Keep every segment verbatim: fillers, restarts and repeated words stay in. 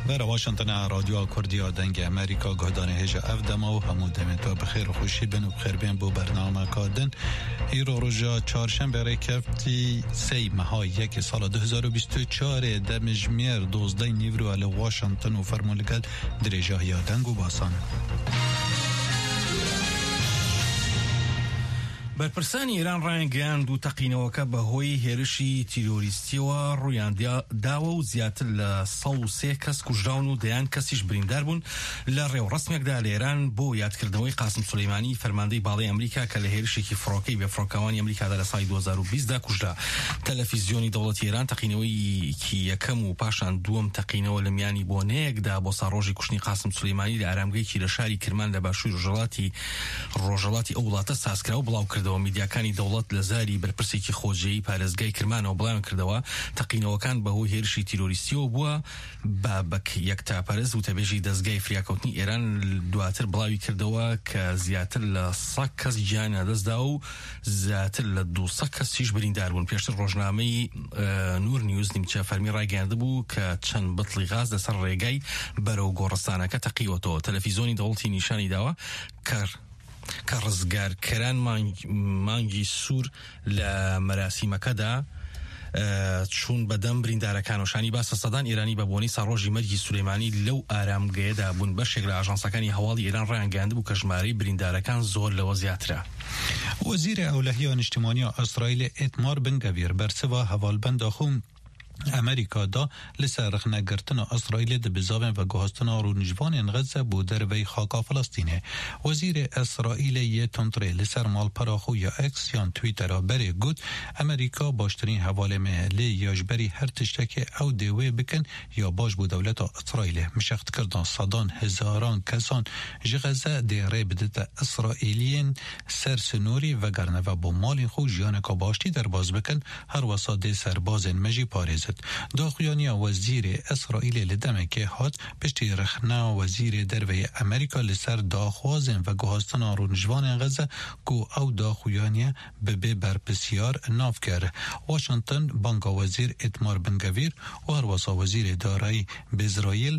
بر واشنطن رادیو کردی دنگ امریکا گهدان هجا افدما و همون دمتو بخیر و خوشی بن و بخیر بین بو برنامه کادن ایرو روژا چهارشنبه رکفتی سی ماه یک سال دو هزار و بیست و چهار دمجمیر دوزده نیورو ال واشنطن و فرمولگل درجه یا دنگ و باسان بەرپرسانی ئێران ڕایانگەیاند و تەقینەوەکە بەهۆی هێرشی تیرۆریستیەوە ڕوویان داوە و زیاتر لە سەد و سێ کەس کوژراون و دەیان کەسیش بریندار بوون لە ڕێوەڕەسمێکدا لە ئێران بۆ یادکردنەوەی قاسم سولەیمانی فەرماندەی باڵای ئەمریکا کە لە هێرشێکی فڕۆکەی بێفڕۆکەوانی ئەمریکادا لە ساڵی دو هزار و بیست دا کوژرا. تەلەڤیزیۆنی دەوڵەتی ئێران تەقینەوەیکی یەکەم و پاشان دووەم تەقینەوە لە میانی بۆنەیەکدا بۆ ساڕۆژی کوشتنی قاسم سولەیمانی لە ئارامگەیەکی لە شاری کرمان لە باشووری ڕۆژهەڵاتی ڕۆژهەڵاتی ئەو وڵاتە سازکرا و بڵاو کردەوە. میدیاکانی دەوڵەت لە زاری بەرپرسێکی خۆجێی پارێزگای کرمانەوە بڵاویان کردەوە تەقینەوەکان بەهۆی هێرشی تیرۆریستیەوە بووە. بابەک یەکتاپەرست وتەبێژی دەستگای فریاکەوتنی ئێران دواتر بڵاوی کردەوە کە زیاتر لە سەد کەس گیانیان دەستدا و زیاتر لە دووسەد کەسیش بریندار بوون. پێشتر ڕۆژنامەی نور نیوز نیمچە فەرمی ڕایگەیاندبوو کە چەند بتڵی غاز لەسەر ڕێگای بەرەو گۆڕستانەکە تەقیوەتەوە. تەلەڤیزیۆنی دەوڵەتی نیشانی داوە کە کە ڕزگارکەران مانگی سوور لە مەراسیمەکەدا چوون بەدەم بریندارەکان و شانی باسە سەدان ئێرانی بە بۆنەی ساڕۆژی مەرگی سولەیمانی لەو ئارامگەیەدا بوون. بەشێک لە ئاژانسەکانی هەواڵی ئێران ڕایانگەیاندبوو کە ژمارەی بریندارەکان زۆر لەوە زیاترە. وەزیرە ئەولەهیان نیشتیمانیە ئەسرائیل ئێتمار بنگەڤیر بەرسەوە هەواڵبەندا خوم امریکا دا لسر رخنگرتن اسرائیل ده بزاوین و گوهستن رونجوان غزه بو دروی خاکا فلسطینه. وزیر اسرائیل یه تندره لسر مال پراخو یا اکس یا تویتر بری گود امریکا باشترین حوال محلی یاجبری هر تشتک او دوی بکن یا باش بو دولت اسرائیل مشخت کردن صدان هزاران کسان جغزه دیره بدت اسرائیلین سر سنوری و گرنه و بو مال خو جیان کا باشتی در باز بکن هر وساده سرباز مجی پاریز داخویانی وزیر اسرائیل لدمه که هات پشتی رخنا وزیر دروی امریکا لسر داخوازن و گوهستان رونجوان غزه کو او داخویانی به به برپسیار ناف کرد. واشنطن بانک وزیر اتمار بنگویر و هر وسا وزیر دارایی به اسرائیل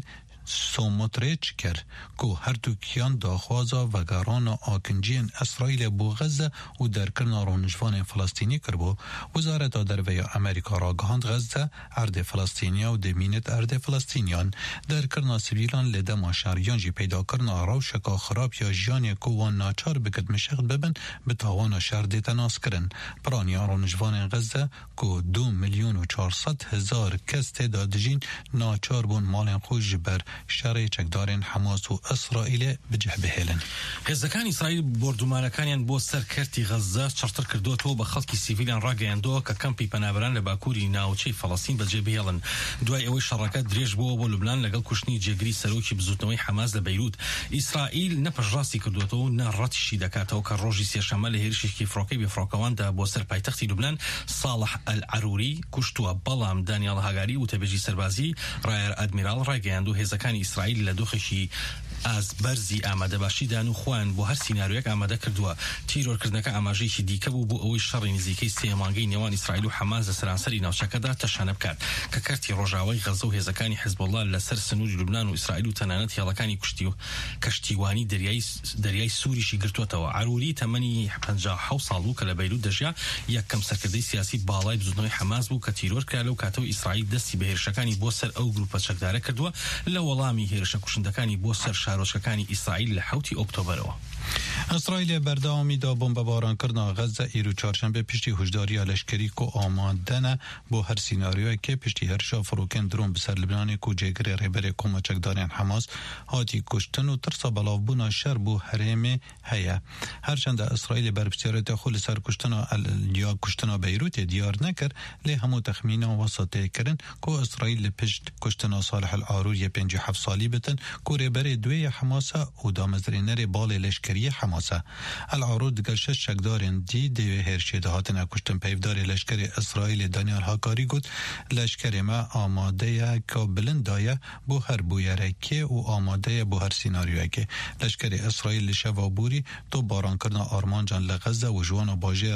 سوموتریچ کرد که هر دو کیان داخوازا و گران آکنجین اسرائیل بو غزه و در کرنا رونجوان فلسطینی کربو. وزارت دروی امریکا را گهاند غزه ارد فلسطینیا و دمینت ارد فلسطینیان در کرنا سویلان لدما شریان جی پیدا کرنا روشکا خراب یا جانی کوان ناچار بکد مشخت ببن به تاوان شرد تناس کرن. پرانیا رونجوان غزه که دو میلیون و چهارصد هزار کس تعدادجین ناچار بون مال خوش بر شرعی چکدارین حماس و اسرائیل بجه بهێلن. هێزەکانی ئیسرائیل بۆردومانەکانیان بۆ سەرکەرتی غەزە چەرتر کردوەوە بە خەڵکی سیڤیلیان ڕاگەیاندەوە کە کەمپی پەنابەران لە باکووری ناوچەی فەڵەستین بەجێ بهێڵن. دوای ئەوەی شەڕەکە درێژ بووە بۆ لوبنان لەگەڵ کوشتنی جێگری سەرۆکی بزوتنەوەی حەماس لە بەیروت. ئیسرائیل نەپەژڕاستی کردوەوە و نەڕەتیشی دەکاتەوە کە ڕۆژی سێشەممە لە هێرشێکی فڕۆکەی بێفڕۆکەواندا بۆ سەر پایتەختی لوبنان ساڵح ئەلعەروری کوشتووە. بەڵام دانیال هاگاری وتەبێژی سەربازی ڕایەر ئەدمیرال ڕاگەیاند و هێزەکانی ئیسرائیل لە دۆخێکی ئاز بەرزی ئامادەباشیدان و خۆیان بۆ هەر سیناریۆیەک ئامادە کردووە. تیرۆرکردنەکە ئاماژەیەکی دیکە بوو بۆ ئەوەی شەڕی نزیکەی سێ مانگەی نێوان ئیسرائیل و حەماس لە سەرانسەری ناوچەکەدا تەشانە بکات کە کارتی ڕۆژاوای غەزە و هێزەکانی حیزبوڵڵا لەسەر سنووری لوبنان و ئیسرائیل و تەنانەت هێڵەکانی کوشتی و کەشتیوانی دەریای دەریای سووریشی گرتووەتەوە. عەروری تەمەنی پەنجا و حەوت ساڵ بوو کە لە بەیروت دەژیا. یەکەم سەرکردەی سیاسی باڵای بزوتنەوەی حەماس بوو کە تیرۆر کرا لەو کاتەوە ئیسرائیل دەستی بە هێرشەکانی بۆ سەر ئەو گروپە چەکدارە کردووە لە وەڵامی هێرشە کوشندەکانی بۆ سەر شارۆچکەکانی ئیسرائیل لە حوتی ئۆکتۆبەرەوە. اسرائیل بردامی دا بمباران کردن غزه ایرو چهارشنبه پشتی هشداری لشکری کو آمادن با هر سیناریوی که پشتی هرشا فروکن درون بسر لبنان کو جگر رهبر کمکداران حماس هاتی کشتن و ترسا بلاوبونا شر بو حرم هيا. هرچند اسرائیل بر بسیارت خل سر کشتن یا کشتن بیروت دیار نکر لی همو تخمین وسطه کرن کو اسرائیل پشت کشتن صالح العاروری پنجاه و هفت سالی بتن کو رهبر دوی حماس او دامزرینر بال لشکری حماسه. العروض گشت شکدارن دی دیو هرشی دهاتن کشتن پیفدار لشکر اسرائیل دانیال هاکاری گود لشکر ما آماده که بلندایه بو هر بویرکی و آماده بو هر سیناریوی که لشکر اسرائیل شوابوری تو باران کردن آرمان جان لغزه و جوان و باجه